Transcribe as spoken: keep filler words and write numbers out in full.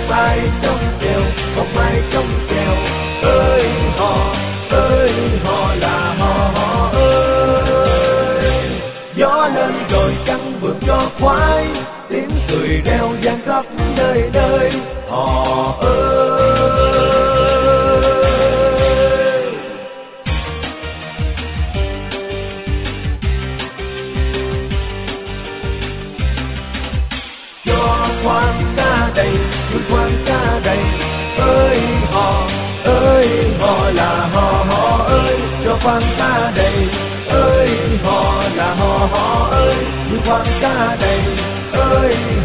không ai trong chèo, không ai trong chèo. Ơi hò, ơi hò là hò hò ơi. Gió lên rồi trăng vượt gió khoái, tiếng cười reo vang khắp nơi nơi. Hò ơi. Cho khoan ca đầy, vui khoan ca đầy. Ơi hò, ơi hò là hò hò ơi. Cho khoan ca đầy. Ơi hò là hò hò ơi. Vui khoan ca đầy. Ơi